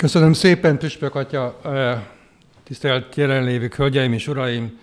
Köszönöm szépen, Püspök Atya, tisztelt jelenlévők, hölgyeim és uraim!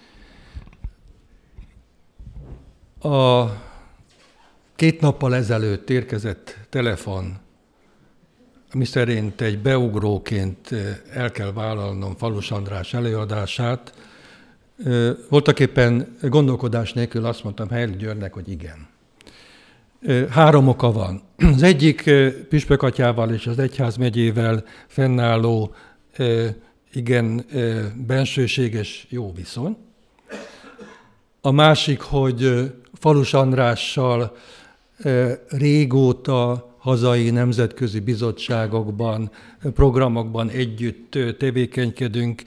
A 2 nappal ezelőtt érkezett telefon, miszerint egy beugróként el kell vállalnom Falus András előadását. Voltaképpen gondolkodás nélkül azt mondtam Helyli Györgynek, hogy igen. 3 oka van. Az egyik Püspök Atyával és az egyházmegyével fennálló igen bensőséges jó viszony. A másik, hogy Falus Andrással régóta hazai nemzetközi bizottságokban, programokban együtt tevékenykedünk.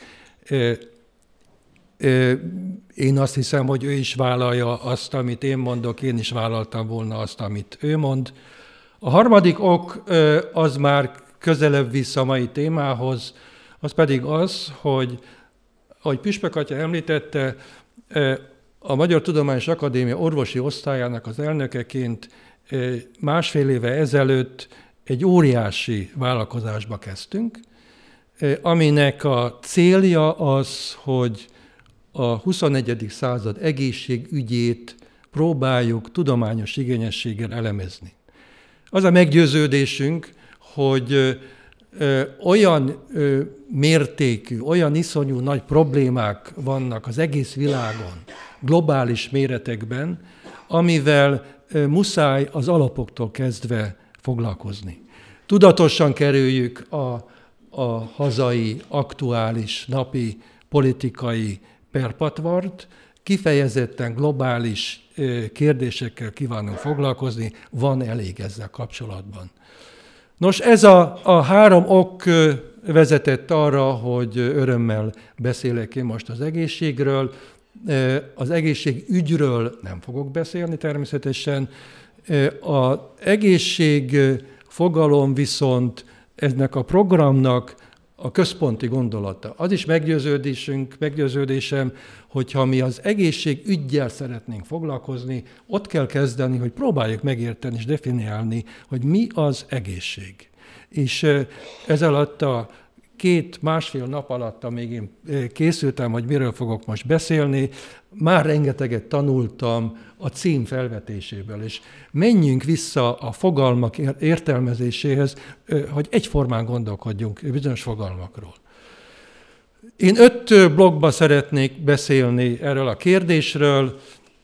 Én azt hiszem, hogy ő is vállalja azt, amit én mondok, én is vállaltam volna azt, amit ő mond. A harmadik ok az már közelebb vissza a mai témához, az pedig az, hogy, ahogy Püspök Atya említette, a Magyar Tudományos Akadémia orvosi osztályának az elnökeként 1,5 éve ezelőtt egy óriási vállalkozásba kezdtünk, aminek a célja az, hogy a 21. század egészségügyét próbáljuk tudományos igényességgel elemezni. Az a meggyőződésünk, hogy olyan mértékű, olyan iszonyú nagy problémák vannak az egész világon, globális méretekben, amivel muszáj az alapoktól kezdve foglalkozni. Tudatosan kerüljük a hazai, aktuális, napi politikai perpatvart, kifejezetten globális kérdésekkel kívánunk foglalkozni, van elég ezzel kapcsolatban. Nos, ez a 3 ok vezetett arra, hogy örömmel beszélek én most az egészségről. Az egészségügyről nem fogok beszélni természetesen. Az egészség fogalom viszont ennek a programnak a központi gondolata. Az is meggyőződésem, hogyha mi az egészségüggyel szeretnénk foglalkozni, ott kell kezdeni, hogy próbáljuk megérteni és definiálni, hogy mi az egészség. És ez alatt a 2,5 nap alatt, amíg én készültem, hogy miről fogok most beszélni, már rengeteget tanultam a cím felvetéséből, és menjünk vissza a fogalmak értelmezéséhez, hogy egyformán gondolkodjunk bizonyos fogalmakról. Én 5 blokkban szeretnék beszélni erről a kérdésről,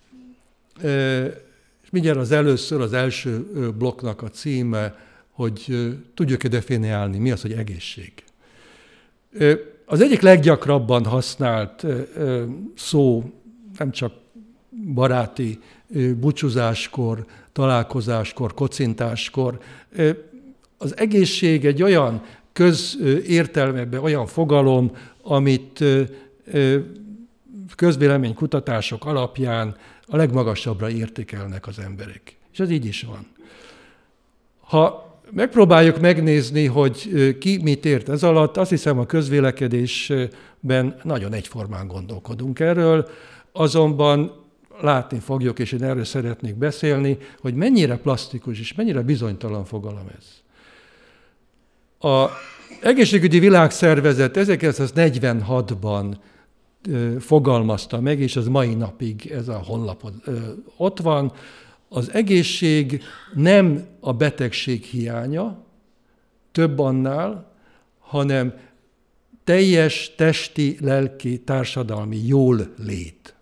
és mindjárt az első blokknak a címe, hogy tudjuk-e definiálni, mi az, hogy egészség. Az egyik leggyakrabban használt szó, nem csak baráti búcsúzáskor, találkozáskor, kocintáskor, az egészség egy olyan közértelmeben, olyan fogalom, amit közvéleménykutatások alapján a legmagasabbra értékelnek az emberek. És ez így is van. Ha megpróbáljuk megnézni, hogy ki mit ért ez alatt, azt hiszem a közvélekedésben nagyon egyformán gondolkodunk erről, azonban látni fogjuk, és én erről szeretnék beszélni, hogy mennyire plastikus és mennyire bizonytalan fogalom ez. Az Egészségügyi Világszervezet 1946-ban fogalmazta meg, és az mai napig ez a honlapon ott van. Az egészség nem a betegség hiánya, több annál, hanem teljes testi, lelki, társadalmi jól lét.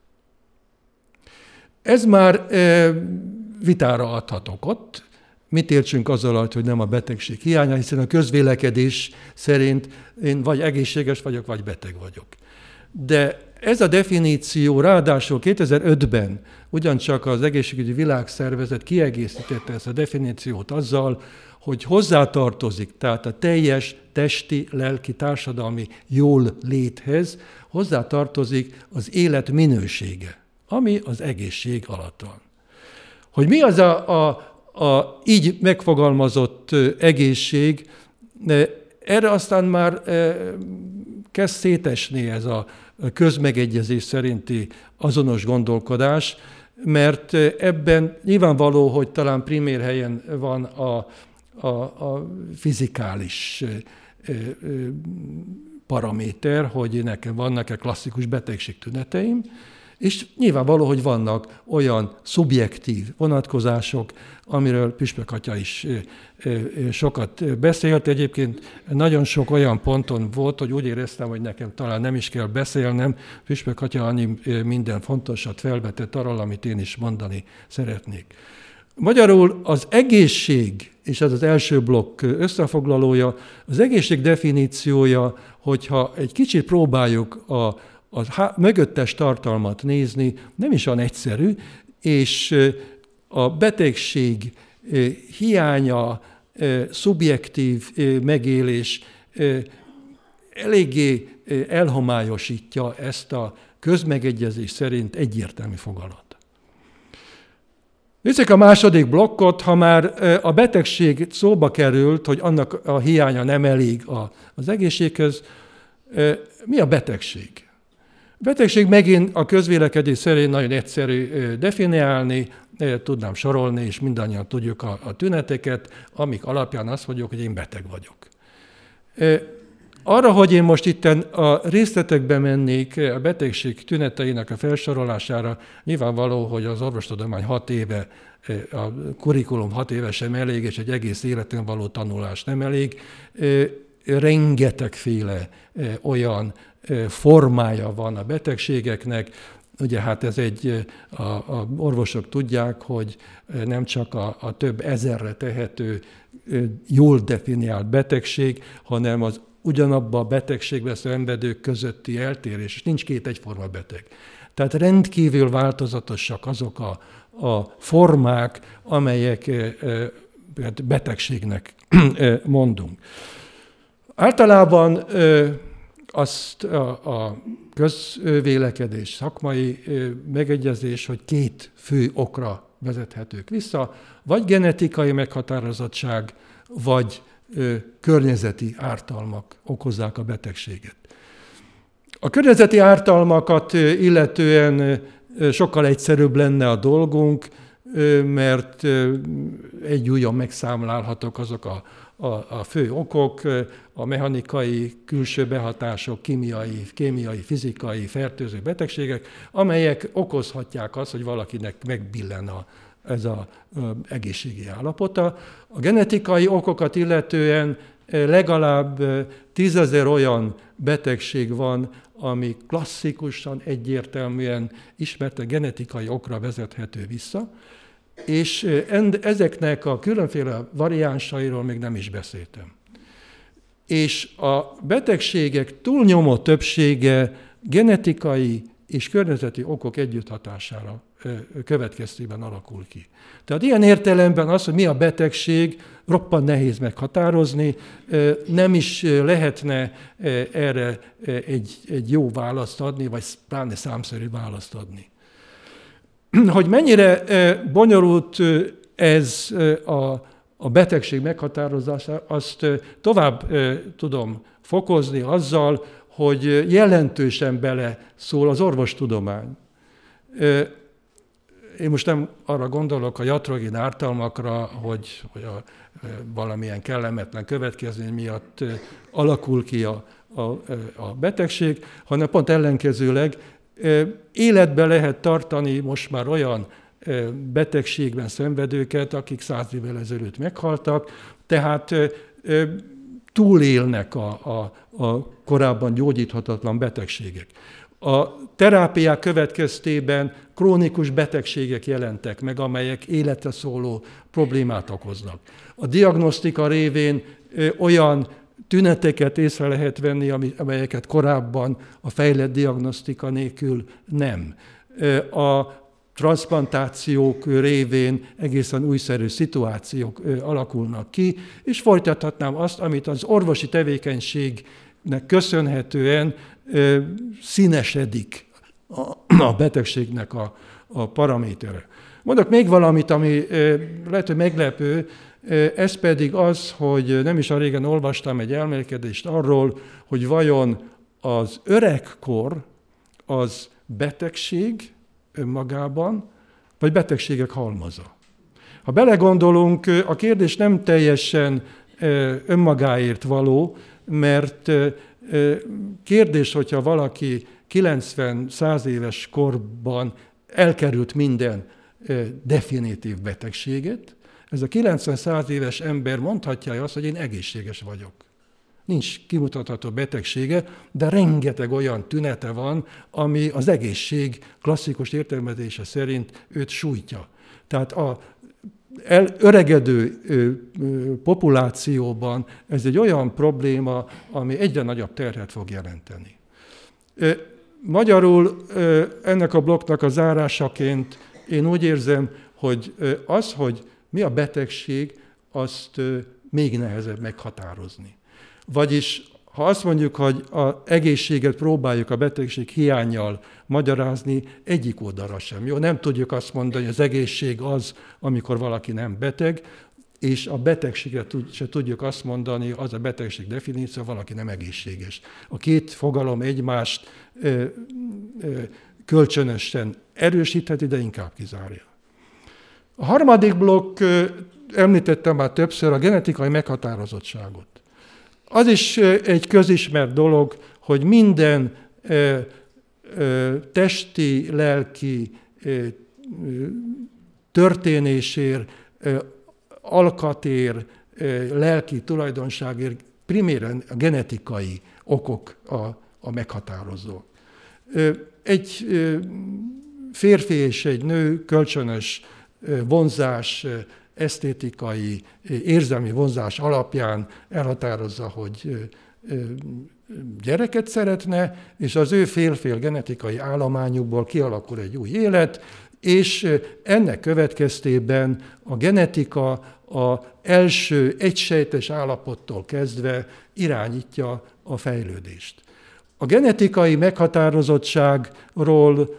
Ez már vitára adhat okot. Mit értsünk azzal alatt, hogy nem a betegség hiánya, hiszen a közvélekedés szerint én vagy egészséges vagyok, vagy beteg vagyok. De ez a definíció ráadásul 2005-ben ugyancsak az Egészségügyi Világszervezet kiegészítette ezt a definíciót azzal, hogy hozzátartozik, tehát a teljes testi, lelki, társadalmi jól léthez hozzátartozik az élet minősége, ami az egészség alatt van. Hogy mi az a így megfogalmazott egészség, erre aztán már kezd szétesni ez a közmegegyezés szerinti azonos gondolkodás, mert ebben nyilvánvaló, hogy talán primér helyen van a fizikális paraméter, hogy nekem vannak-e klasszikus betegségtüneteim, és nyilvánvaló, hogy vannak olyan szubjektív vonatkozások, amiről Püspök atya is sokat beszélt. Egyébként nagyon sok olyan ponton volt, hogy úgy éreztem, hogy nekem talán nem is kell beszélnem. Püspök atya annyi minden fontosat felvetett arról, amit én is mondani szeretnék. Magyarul az egészség, és ez az első blokk összefoglalója, az egészség definíciója, hogyha egy kicsit próbáljuk a mögöttes tartalmat nézni, nem is olyan egyszerű, és a betegség hiánya, szubjektív megélés eléggé elhomályosítja ezt a közmegegyezés szerint egyértelmű fogalat. Nézzük a második blokkot, ha már a betegség szóba került, hogy annak a hiánya nem elég az egészséghez. Mi a betegség? A betegség megint a közvélekedés szerint nagyon egyszerű definiálni, tudnám sorolni, és mindannyian tudjuk a tüneteket, amik alapján azt mondjuk, hogy én beteg vagyok. Arra, hogy én most itten a részletekbe mennék a betegség tüneteinek a felsorolására, nyilvánvaló, hogy az orvostudomány 6 éve, a kurikulum 6 éve sem elég, és egy egész életen való tanulás nem elég. Rengetegféle olyan formája van a betegségeknek. Ugye hát ez a orvosok tudják, hogy nem csak a több ezerre tehető jól definiált betegség, hanem az ugyanabban a betegségben szenvedők közötti eltérés, és nincs két egyforma beteg. Tehát rendkívül változatosak azok a formák, amelyek betegségnek mondunk. Általában azt a közvélekedés, szakmai megegyezés, hogy 2 fő okra vezethetők vissza, vagy genetikai meghatározottság, vagy környezeti ártalmak okozzák a betegséget. A környezeti ártalmakat illetően sokkal egyszerűbb lenne a dolgunk, mert egy ujjon megszámlálhatók azok a fő okok, a mechanikai, külső behatások, kémiai, fizikai, fertőző betegségek, amelyek okozhatják azt, hogy valakinek megbillen ez az egészségi állapota. A genetikai okokat illetően legalább 10 000 olyan betegség van, ami klasszikusan, egyértelműen ismert genetikai okra vezethető vissza, és ezeknek a különféle variánsairól még nem is beszéltem. És a betegségek túlnyomó többsége genetikai és környezeti okok együtthatására következtében alakul ki. Tehát ilyen értelemben az, hogy mi a betegség, roppant nehéz meghatározni, nem is lehetne erre egy jó választ adni, vagy pláne számszerű választ adni. Hogy mennyire bonyolult ez a betegség meghatározása, azt tovább tudom fokozni azzal, hogy jelentősen bele szól az orvostudomány. Én most nem arra gondolok a iatrogén ártalmakra, hogy valamilyen kellemetlen következmény miatt alakul ki a betegség, hanem pont ellenkezőleg életbe lehet tartani most már olyan betegségben szenvedőket, akik 100 évvel ezelőtt meghaltak, tehát túlélnek a korábban gyógyíthatatlan betegségek. A terápiák következtében krónikus betegségek jelentek meg, amelyek életre szóló problémát okoznak. A diagnosztika révén olyan tüneteket észre lehet venni, amelyeket korábban a fejlett diagnosztika nélkül nem. A transzplantációk révén egészen újszerű szituációk alakulnak ki, és folytathatnám azt, amit az orvosi tevékenységnek köszönhetően színesedik a betegségnek a paramétere. Mondok még valamit, ami lehet, hogy meglepő, ez pedig az, hogy nem is a régen olvastam egy elmélkedést arról, hogy vajon az öregkor az betegség önmagában, vagy betegségek halmaza. Ha belegondolunk, a kérdés nem teljesen önmagáért való, mert kérdés, hogyha valaki 90-100 éves korban elkerült minden definitív betegséget, ez a 90-100 éves ember mondhatja azt, hogy én egészséges vagyok. Nincs kimutatható betegsége, de rengeteg olyan tünete van, ami az egészség klasszikus értelmezése szerint őt sújtja. Tehát a öregedő populációban ez egy olyan probléma, ami egyre nagyobb terhet fog jelenteni. Magyarul ennek a blokknak a zárásaként én úgy érzem, hogy az, hogy mi a betegség, azt még nehezebb meghatározni. Vagyis, ha azt mondjuk, hogy az egészséget próbáljuk a betegség hiánnyal magyarázni, egyik oldalra sem jó. Nem tudjuk azt mondani, hogy az egészség az, amikor valaki nem beteg, és a betegségre se tudjuk azt mondani, az a betegség definíció, valaki nem egészséges. A két fogalom egymást kölcsönösen erősítheti, de inkább kizárja. A harmadik blokk, említettem már többször, a genetikai meghatározottságot. Az is egy közismert dolog, hogy minden testi, lelki történésért, alkatért, lelki tulajdonságért priméren a genetikai okok a meghatározók. Egy férfi és egy nő kölcsönös vonzás, esztétikai, érzelmi vonzás alapján elhatározza, hogy gyereket szeretne, és az ő fél-fél genetikai állományukból kialakul egy új élet, és ennek következtében a genetika az első egysejtes állapottól kezdve irányítja a fejlődést. A genetikai meghatározottságról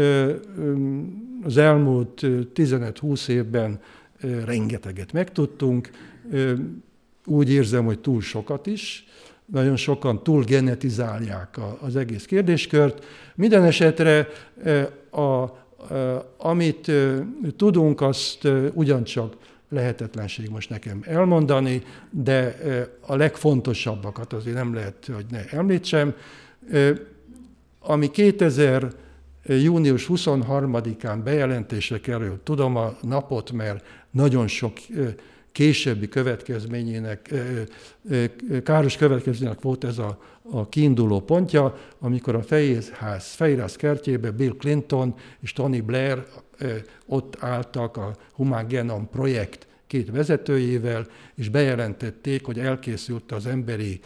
az elmúlt 15-20 évben rengeteget megtudtunk. Úgy érzem, hogy túl sokat is. Nagyon sokan túl genetizálják az egész kérdéskört. Minden esetre, amit tudunk, azt ugyancsak lehetetlenség most nekem elmondani, de a legfontosabbakat azért nem lehet, hogy ne említsem. Ami 2000 június 23-án bejelentésre került, tudom a napot, mert nagyon sok későbbi káros következményének volt ez a kiinduló pontja, amikor a Fehérház kertjébe Bill Clinton és Tony Blair ott álltak a Human Genome projekt két vezetőjével, és bejelentették, hogy elkészült az emberi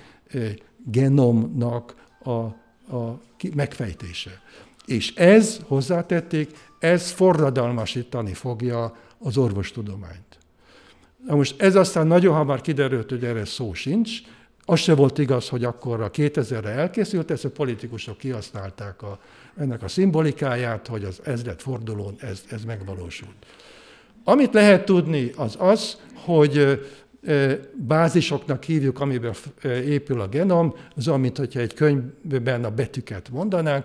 genomnak a megfejtése. És ez, hozzátették, ez forradalmasítani fogja az orvostudományt. Na most ez aztán nagyon hamar kiderült, hogy erre szó sincs. Az se volt igaz, hogy akkor a 2000-re elkészült, ezt a politikusok kihasználták ennek a szimbolikáját, hogy az ezredfordulón ez megvalósult. Amit lehet tudni, az, hogy bázisoknak hívjuk, amiben épül a genom, az olyan, mintha egy könyvben a betűket mondanánk.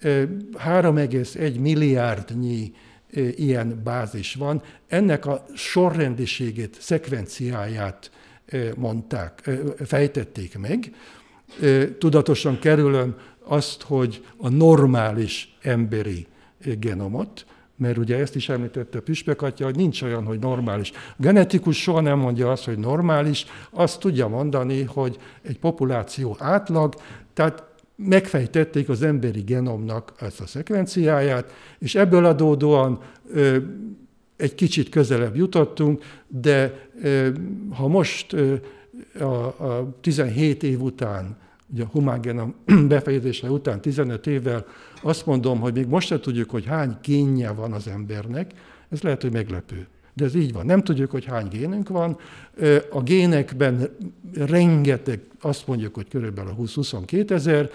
3,1 milliárdnyi ilyen bázis van. Ennek a sorrendiségét, szekvenciáját fejtették meg. Tudatosan kerülöm azt, hogy a normális emberi genomot, mert ugye ezt is említette Püspök atya, hogy nincs olyan, hogy normális. A genetikus soha nem mondja azt, hogy normális, azt tudja mondani, hogy egy populáció átlag, tehát megfejtették az emberi genomnak ezt a szekvenciáját, és ebből adódóan egy kicsit közelebb jutottunk, de ha most a 17 év után, ugye a Human Genome befejezése után 15 évvel azt mondom, hogy még most sem tudjuk, hogy hány génje van az embernek, ez lehet, hogy meglepő. De ez így van. Nem tudjuk, hogy hány génünk van. A génekben rengeteg, azt mondjuk, hogy körülbelül 20-22 ezer,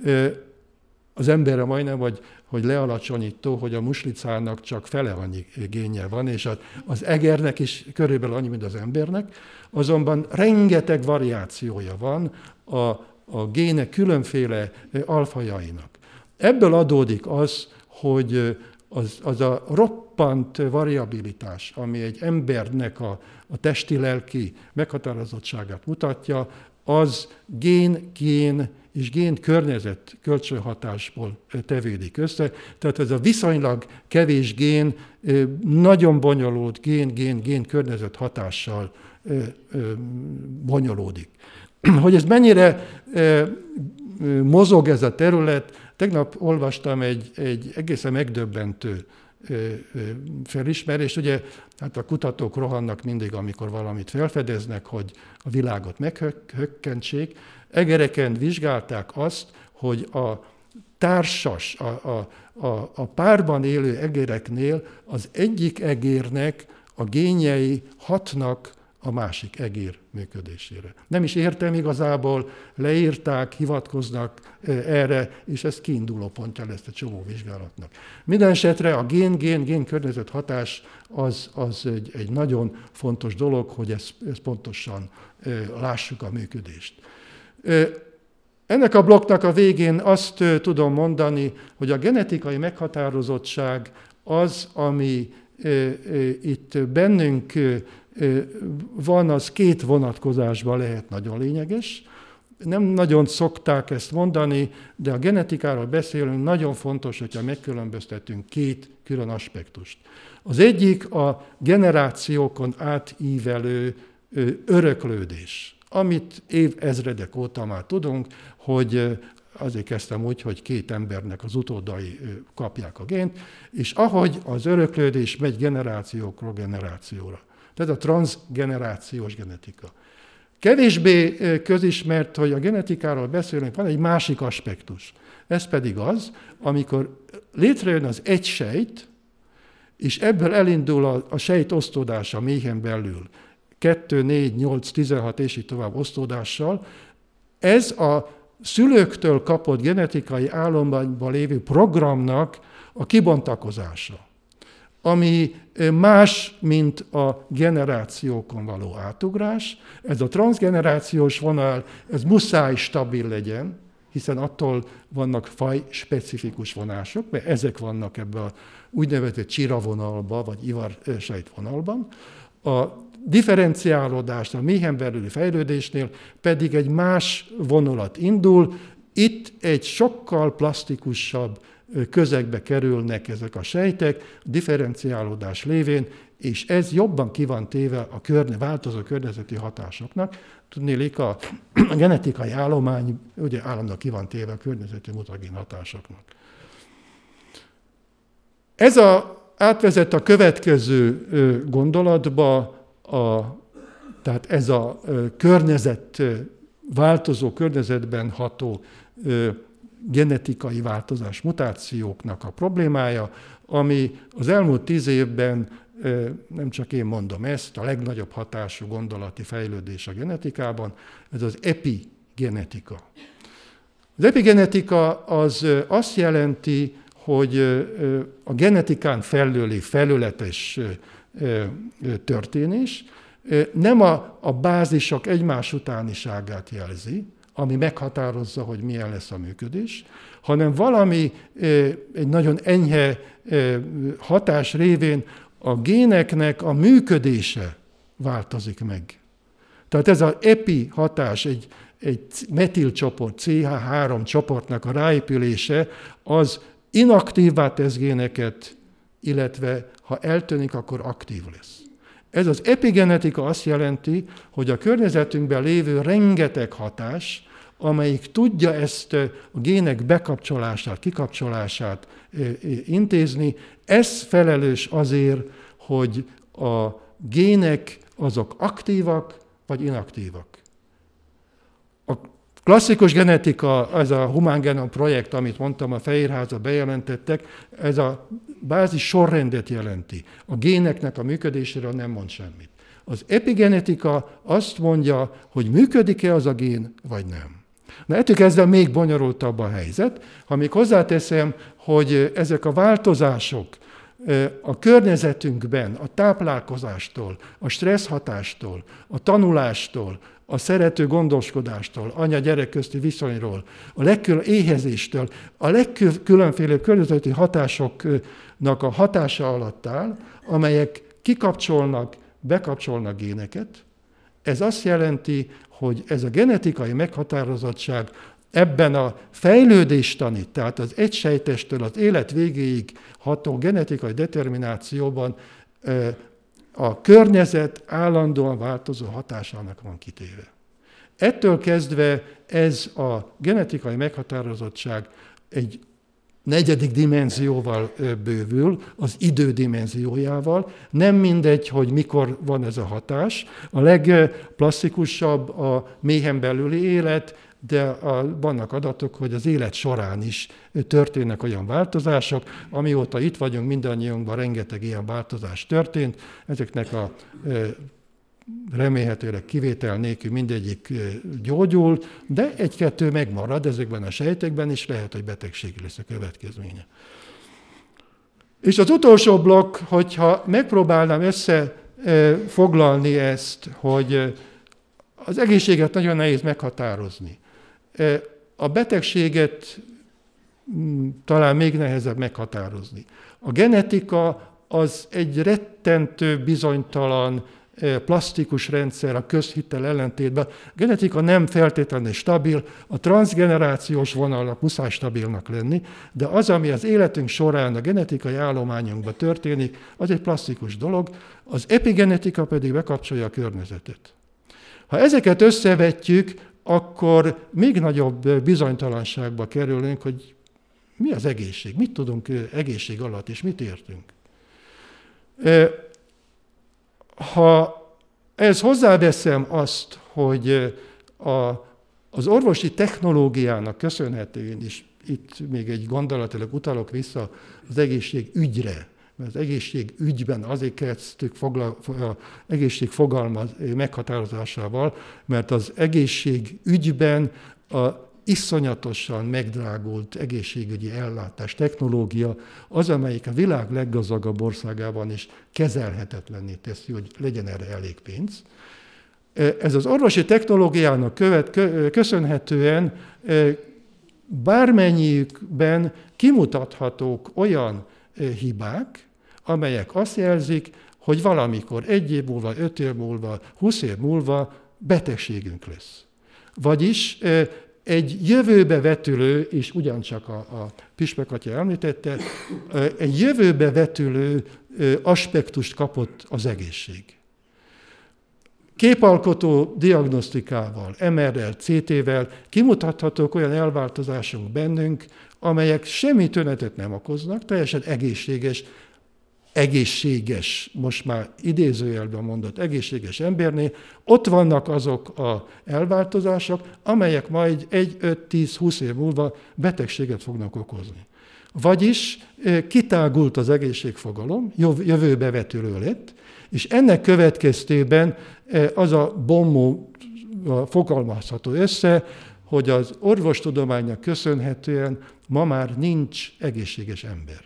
az emberre majdnem, hogy lealacsonyító, hogy a muslicának csak fele annyi génje van, és az egernek is körülbelül annyi, mint az embernek. Azonban rengeteg variációja van a gének különféle alfajainak. Ebből adódik az, hogy az a roppant variabilitás, ami egy embernek a testi-lelki meghatározottságát mutatja, az gén és gén-környezet kölcsönhatásból tevődik össze. Tehát ez a viszonylag kevés gén nagyon bonyolult gén-környezet hatással bonyolódik. Hogy ez mennyire mozog ez a terület, tegnap olvastam egy egészen megdöbbentő felismerést. Ugye hát a kutatók rohannak mindig, amikor valamit felfedeznek, hogy a világot meghökkentsék. Egereken vizsgálták azt, hogy a társas, a párban élő egereknél az egyik egérnek a génjei hatnak a másik egér működésére. Nem is értem igazából, leírták, hivatkoznak erre, és ez kiinduló pontja lesz a csomó vizsgálatnak. Minden esetre a gén-környezet hatás az egy nagyon fontos dolog, hogy ezt pontosan lássuk a működést. Ennek a blokknak a végén azt tudom mondani, hogy a genetikai meghatározottság az, ami itt bennünk van, az két vonatkozásban lehet nagyon lényeges. Nem nagyon szokták ezt mondani, de a genetikáról beszélünk, nagyon fontos, hogyha megkülönböztetünk két külön aspektust. Az egyik a generációkon átívelő öröklődés, amit évezredek óta már tudunk, hogy azért kezdtem úgy, hogy két embernek az utódai kapják a gént, és ahogy az öröklődés megy generációkról generációra. Tehát a transzgenerációs genetika. Kevésbé közismert, hogy a genetikáról beszélünk, van egy másik aspektus. Ez pedig az, amikor létrejön az egy sejt, és ebből elindul a sejt osztódása méhen belül, 2, 4, 8, 16 és így tovább osztódással. Ez a szülőktől kapott genetikai állományban lévő programnak a kibontakozása, ami más, mint a generációkon való átugrás. Ez a transzgenerációs vonal, ez muszáj stabil legyen, hiszen attól vannak fajspecifikus vonások, mert ezek vannak ebben a úgynevezett csiravonalban, vagy ivarsejtvonalban. A differenciálódás, a méhen belüli fejlődésnél pedig egy más vonulat indul. Itt egy sokkal plastikusabb közegbe kerülnek ezek a sejtek, differenciálódás lévén, és ez jobban ki van téve a változó környezeti hatásoknak. Tudnélik, a genetikai állomány ugye állandóan ki van téve a környezeti mutagén hatásoknak. Ez átvezet a következő gondolatba, tehát ez a változó környezetben ható genetikai változás, mutációknak a problémája, ami az elmúlt 10 évben, nem csak én mondom ezt, a legnagyobb hatású gondolati fejlődés a genetikában, ez az epigenetika. Az epigenetika az azt jelenti, hogy a genetikán felüli felületes történés nem a bázisok egymás utániságát jelzi, ami meghatározza, hogy milyen lesz a működés, hanem valami egy nagyon enyhe hatás révén a géneknek a működése változik meg. Tehát ez az epi hatás, egy metilcsoport, CH3 csoportnak a ráépülése, az inaktívvá tesz géneket, illetve ha eltűnik, akkor aktív lesz. Ez az epigenetika azt jelenti, hogy a környezetünkben lévő rengeteg hatás, amelyik tudja ezt a gének bekapcsolását, kikapcsolását intézni, ez felelős azért, hogy a gének azok aktívak vagy inaktívak. A klasszikus genetika, ez a Human Genome projekt, amit mondtam, a Fehérházat bejelentettek, ez a bázis sorrendet jelenti. A géneknek a működéséről nem mond semmit. Az epigenetika azt mondja, hogy működik-e az a gén, vagy nem. Na, ettől kezdve még bonyolultabb a helyzet, ha még hozzáteszem, hogy ezek a változások a környezetünkben, a táplálkozástól, a stresszhatástól, a tanulástól, a szerető gondoskodástól, anya-gyerek közti viszonyról, éhezéstől, a legkülönfélebb környezeti hatásoknak a hatása alatt áll, amelyek kikapcsolnak, bekapcsolnak géneket. Ez azt jelenti, hogy ez a genetikai meghatározottság ebben a fejlődéstani, tehát az egysejtestől az élet végéig ható genetikai determinációban a környezet állandóan változó hatásának van kitéve. Ettől kezdve ez a genetikai meghatározottság egy negyedik dimenzióval bővül, az idő dimenziójával. Nem mindegy, hogy mikor van ez a hatás. A legplasztikusabb a méhen belüli élet, de vannak adatok, hogy az élet során is történnek olyan változások. Amióta itt vagyunk, mindannyiunkban rengeteg ilyen változás történt. Ezeknek a remélhetőleg kivétel nélkül mindegyik gyógyul, de egy-kettő megmarad ezekben a sejtekben, és lehet, hogy betegség lesz a következménye. És az utolsó blokk, hogyha megpróbálnám összefoglalni ezt, hogy az egészséget nagyon nehéz meghatározni. A betegséget talán még nehezebb meghatározni. A genetika az egy rettentő, bizonytalan, plasztikus rendszer a közhittel ellentétben. A genetika nem feltétlenül stabil, a transzgenerációs vonalnak muszáj stabilnak lenni, de az, ami az életünk során a genetikai állományunkban történik, az egy plasztikus dolog, az epigenetika pedig bekapcsolja a környezetet. Ha ezeket összevetjük, akkor még nagyobb bizonytalanságba kerülünk, hogy mi az egészség, mit tudunk egészség alatt, és mit értünk. Ha ehhez hozzáveszem azt, hogy az orvosi technológiának köszönhetően, és itt még egy gondolatilag utalok vissza az egészségügyre, mert az egészségügyben azért kezdtük az egészség fogalma meghatározásával, mert az egészségügyben a iszonyatosan megdrágult egészségügyi ellátás, technológia az, amelyik a világ leggazdagabb országában is kezelhetetlenné teszi, hogy legyen erre elég pénz. Ez az orvosi technológiának köszönhetően bármennyiükben kimutathatók olyan hibák, amelyek azt jelzik, hogy valamikor 1 év múlva, 5 év múlva, 20 év múlva betegségünk lesz. Vagyis egy jövőbe vetülő, és ugyancsak a Pispek atya említette, egy jövőbe vetülő aspektust kapott az egészség. Képalkotó diagnosztikával, MR-rel, CT-vel kimutathatók olyan elváltozások bennünk, amelyek semmi tünetet nem okoznak, teljesen egészséges, most már idézőjelben mondott egészséges embernél, ott vannak azok az elváltozások, amelyek majd 1, 5, 10, 20 év múlva betegséget fognak okozni. Vagyis kitágult az egészségfogalom, jövőbe vetülő lett, és ennek következtében az a bombó fogalmazható össze, hogy az orvostudománynak köszönhetően ma már nincs egészséges ember.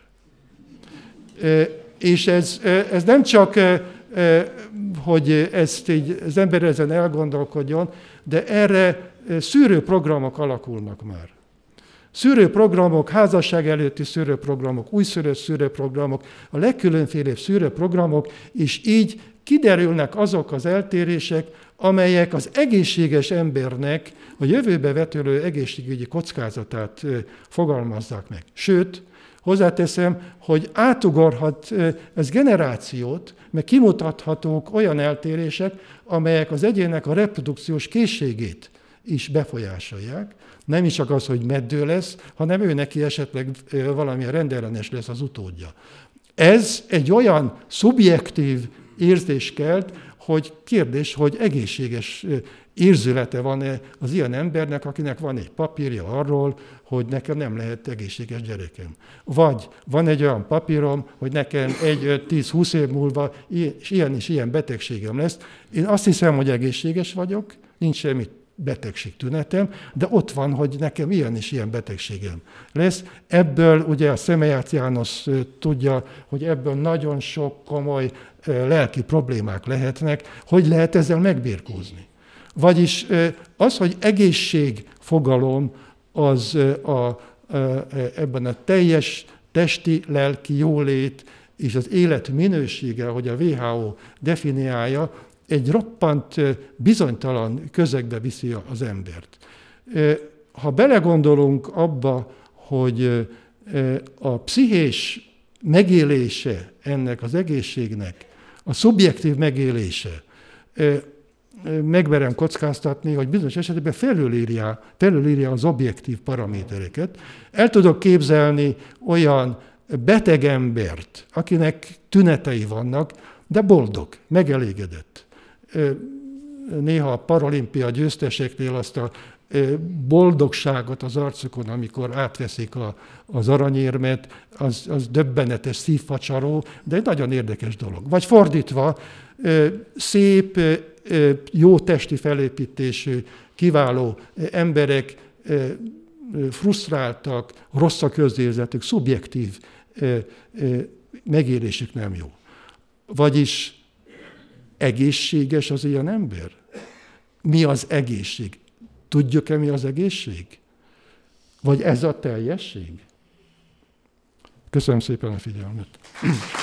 És ez nem csak, hogy ezt így az ember ezen elgondolkodjon, de erre szűrőprogramok alakulnak már. Szűrőprogramok, házasság előtti szűrőprogramok, újszülött szűrőprogramok, a legkülönfélebb szűrőprogramok, és így kiderülnek azok az eltérések, amelyek az egészséges embernek a jövőbe vetülő egészségügyi kockázatát fogalmazzák meg. Sőt, hozzáteszem, hogy átugorhat ez generációt, mert kimutathatók olyan eltérések, amelyek az egyének a reprodukciós készségét is befolyásolják. Nem is csak az, hogy meddő lesz, hanem ő neki esetleg valamilyen rendellenes lesz az utódja. Ez egy olyan szubjektív érzés kelt, hogy kérdés, hogy egészséges érzülete van-e az ilyen embernek, akinek van egy papírja arról, hogy nekem nem lehet egészséges gyerekem. Vagy van egy olyan papírom, hogy nekem 1, 5, 10, 20 év múlva ilyen és ilyen betegségem lesz. Én azt hiszem, hogy egészséges vagyok, nincs semmi betegség tünetem, de ott van, hogy nekem ilyen és ilyen betegségem lesz. Ebből ugye a Szemejárt János tudja, hogy ebből nagyon sok komoly lelki problémák lehetnek. Hogy lehet ezzel megbirkózni? Vagyis az, hogy egészség fogalom, az ebben a teljes testi, lelki jólét és az élet minősége, hogy a WHO definiálja, egy roppant bizonytalan közegbe viszi az embert. Ha belegondolunk abba, hogy a pszichés megélése ennek az egészségnek, a szubjektív megélése, megmerem kockáztatni, hogy bizonyos esetben felülírja az objektív paramétereket. El tudok képzelni olyan beteg embert, akinek tünetei vannak, de boldog, megelégedett. Néha a paralimpia győzteseknél azt a boldogságot az arcukon, amikor átveszik az aranyérmet, az döbbenetes, szívfacsaró, de egy nagyon érdekes dolog. Vagy fordítva, szép, jó testi felépítésű, kiváló emberek frusztráltak, rossz a közérzetük, szubjektív megélésük nem jó. Vagyis egészséges az ilyen ember? Mi az egészség? Tudjuk-e, mi az egészség? Vagy ez a teljesség? Köszönöm szépen a figyelmet.